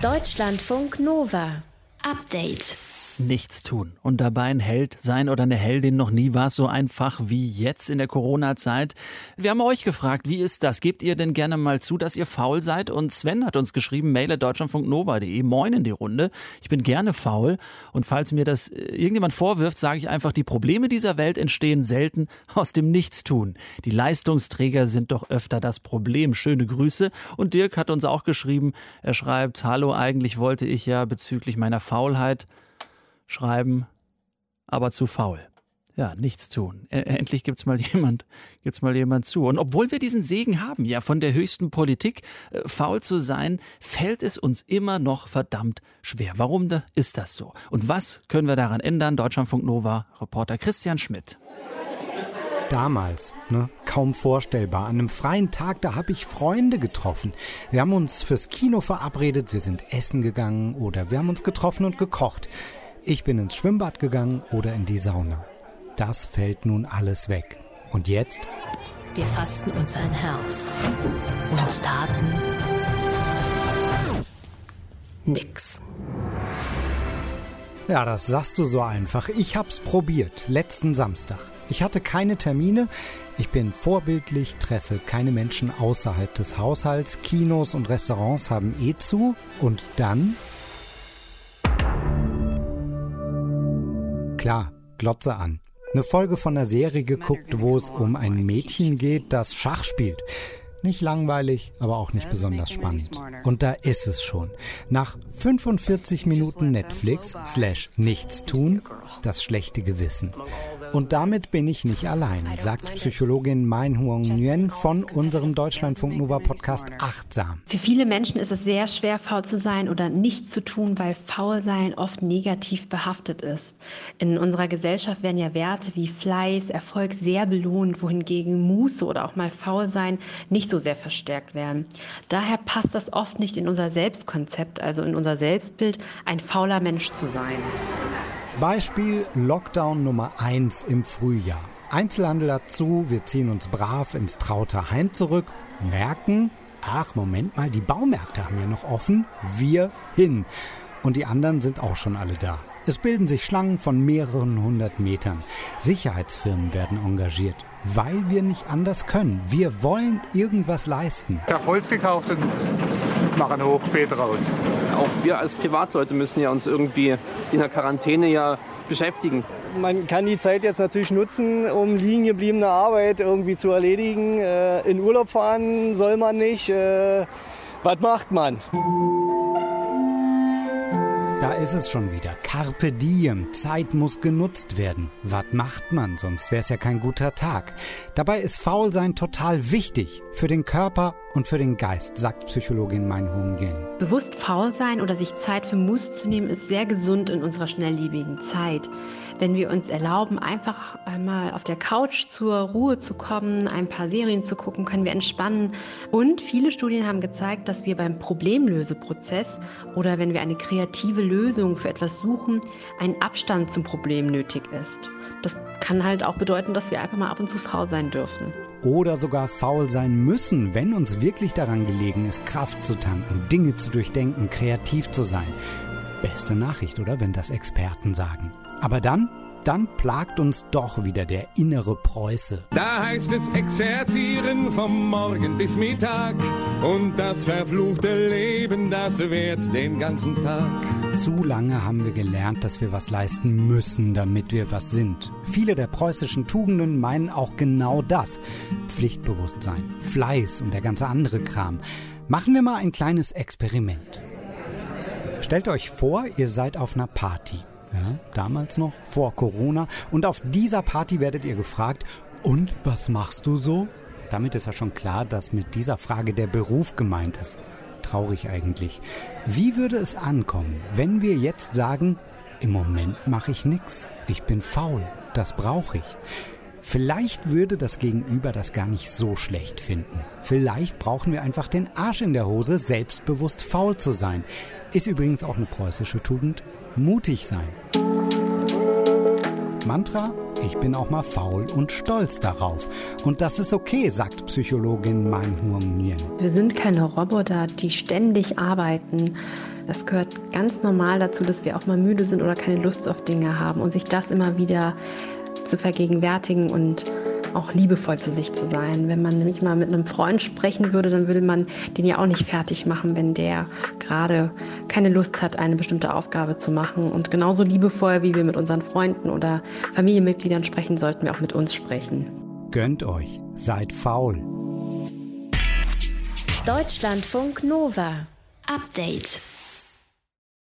Deutschlandfunk Nova. Update. Nichts tun und dabei ein Held sein oder eine Heldin. Noch nie war es so einfach wie jetzt in der Corona-Zeit. Wir haben euch gefragt, wie ist das? Gebt ihr denn gerne mal zu, dass ihr faul seid? Und Sven hat uns geschrieben, mail@deutschlandfunknova.de. Moin in die Runde. Ich bin gerne faul. Und falls mir das irgendjemand vorwirft, sage ich einfach, die Probleme dieser Welt entstehen selten aus dem Nichtstun. Die Leistungsträger sind doch öfter das Problem. Schöne Grüße. Und Dirk hat uns auch geschrieben, er schreibt, hallo, eigentlich wollte ich ja bezüglich meiner Faulheit schreiben, aber zu faul. Ja, nichts tun. Endlich gibt's mal jemand zu. Und obwohl wir diesen Segen haben, ja, von der höchsten Politik, faul zu sein, fällt es uns immer noch verdammt schwer. Warum ist das so? Und was können wir daran ändern? Deutschlandfunk Nova Reporter Christian Schmidt. Damals, kaum vorstellbar. An einem freien Tag, da habe ich Freunde getroffen. Wir haben uns fürs Kino verabredet, wir sind essen gegangen oder wir haben uns getroffen und gekocht. Ich bin ins Schwimmbad gegangen oder in die Sauna. Das fällt nun alles weg. Und jetzt? Wir fassten uns ein Herz und taten nix. Ja, das sagst du so einfach. Ich hab's probiert, letzten Samstag. Ich hatte keine Termine, ich bin vorbildlich, treffe keine Menschen außerhalb des Haushalts, Kinos und Restaurants haben zu. Und dann? Klar, Glotze an. Eine Folge von einer Serie geguckt, wo es um ein Mädchen geht, das Schach spielt. Nicht langweilig, aber auch nicht besonders spannend. Und da ist es schon. Nach 45 Minuten Netflix/Nichtstun, das schlechte Gewissen. Und damit bin ich nicht allein, sagt Psychologin Mein-Huong Nguyen von unserem Deutschlandfunk Nova Podcast Achtsam. Für viele Menschen ist es sehr schwer, faul zu sein oder nichts zu tun, weil Faulsein oft negativ behaftet ist. In unserer Gesellschaft werden ja Werte wie Fleiß, Erfolg sehr belohnt, wohingegen Muße oder auch mal Faulsein nicht so sehr verstärkt werden. Daher passt das oft nicht in unser Selbstkonzept, also in unser Selbstbild, ein fauler Mensch zu sein. Beispiel Lockdown Nummer 1 im Frühjahr. Einzelhandel hat zu, wir ziehen uns brav ins traute Heim zurück, merken, ach Moment mal, die Baumärkte haben ja noch offen, wir hin. Und die anderen sind auch schon alle da. Es bilden sich Schlangen von mehreren hundert Metern. Sicherheitsfirmen werden engagiert, weil wir nicht anders können. Wir wollen irgendwas leisten. Ich habe Holz gekauft und mache ein Hochbeet raus. Auch wir als Privatleute müssen ja uns irgendwie in der Quarantäne ja beschäftigen. Man kann die Zeit jetzt natürlich nutzen, um liegen gebliebene Arbeit irgendwie zu erledigen. In Urlaub fahren soll man nicht. Was macht man? Da ist es schon wieder. Carpe diem. Zeit muss genutzt werden. Was macht man? Sonst wäre es ja kein guter Tag. Dabei ist Faulsein total wichtig. Für den Körper und für den Geist, sagt Psychologin Mein-Huong Nguyen. Bewusst faul sein oder sich Zeit für Muße zu nehmen, ist sehr gesund in unserer schnelllebigen Zeit. Wenn wir uns erlauben, einfach einmal auf der Couch zur Ruhe zu kommen, ein paar Serien zu gucken, können wir entspannen. Und viele Studien haben gezeigt, dass wir beim Problemlöseprozess oder wenn wir eine kreative Lösung für etwas suchen, ein Abstand zum Problem nötig ist. Das kann halt auch bedeuten, dass wir einfach mal ab und zu faul sein dürfen. Oder sogar faul sein müssen, wenn uns wirklich daran gelegen ist, Kraft zu tanken, Dinge zu durchdenken, kreativ zu sein. Beste Nachricht, oder? Wenn das Experten sagen. Aber dann plagt uns doch wieder der innere Preuße. Da heißt es exerzieren vom Morgen bis Mittag und das verfluchte Leben, das währt den ganzen Tag. Zu lange haben wir gelernt, dass wir was leisten müssen, damit wir was sind. Viele der preußischen Tugenden meinen auch genau das. Pflichtbewusstsein, Fleiß und der ganze andere Kram. Machen wir mal ein kleines Experiment. Stellt euch vor, ihr seid auf einer Party. Ja, damals noch, vor Corona. Und auf dieser Party werdet ihr gefragt, und was machst du so? Damit ist ja schon klar, dass mit dieser Frage der Beruf gemeint ist. Traurig eigentlich. Wie würde es ankommen, wenn wir jetzt sagen, im Moment mache ich nichts, ich bin faul, das brauche ich. Vielleicht würde das Gegenüber das gar nicht so schlecht finden. Vielleicht brauchen wir einfach den Arsch in der Hose, selbstbewusst faul zu sein. Ist übrigens auch eine preußische Tugend. Mutig sein. Mantra: Ich bin auch mal faul und stolz darauf. Und das ist okay, sagt Psychologin Man Huong Nguyen. Wir sind keine Roboter, die ständig arbeiten. Das gehört ganz normal dazu, dass wir auch mal müde sind oder keine Lust auf Dinge haben und sich das immer wieder zu vergegenwärtigen und auch liebevoll zu sich zu sein. Wenn man nämlich mal mit einem Freund sprechen würde, dann würde man den ja auch nicht fertig machen, wenn der gerade keine Lust hat, eine bestimmte Aufgabe zu machen. Und genauso liebevoll, wie wir mit unseren Freunden oder Familienmitgliedern sprechen, sollten wir auch mit uns sprechen. Gönnt euch, seid faul. Deutschlandfunk Nova. Update.